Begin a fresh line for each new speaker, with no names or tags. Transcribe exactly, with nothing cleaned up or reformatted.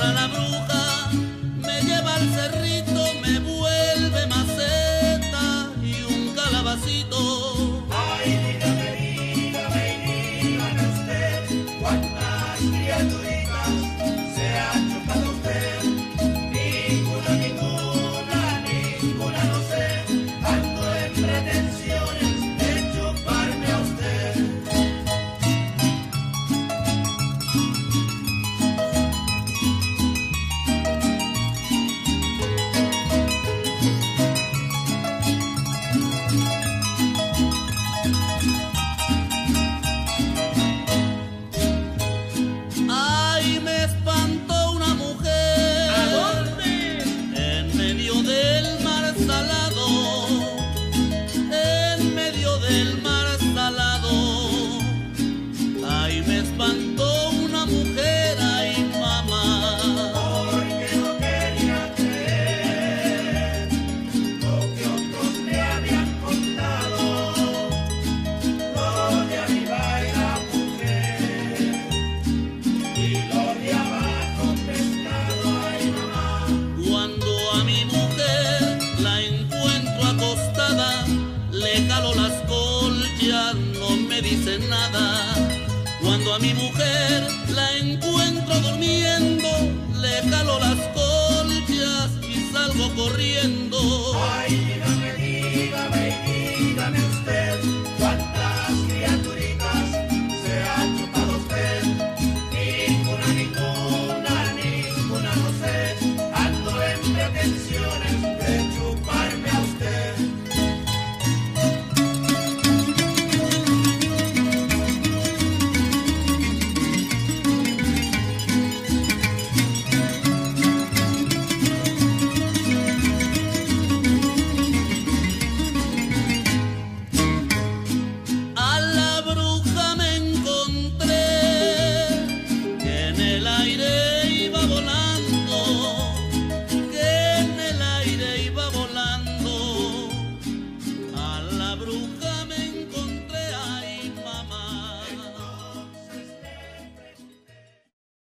entra la bruja, me lleva al cerrito, me vuelve maceta y un calabacito.
Ay, dígame, dígame, dígame usted, cuántas criaturitas se ha chupado usted. Ninguna, ninguna, ninguna, no sé, ando en pretensiones de chuparme a usted.
Ay, me espantó una mujer.
¿A dónde?
En medio del mar salado, en medio del mar salado. Ay, me espantó una mujer, ay, mamá.
Porque no quería creer lo que otros me habían contado, lo de arriba era mujer y lo de abajo pescado, ay mamá.
Cuando a mi mujer la encuentro acostada, le jalo las colchas, no me dice nada. Cuando a mi mujer la encuentro durmiendo, le jalo las colchas y salgo corriendo.
Ay, dígame, dígame, dígame.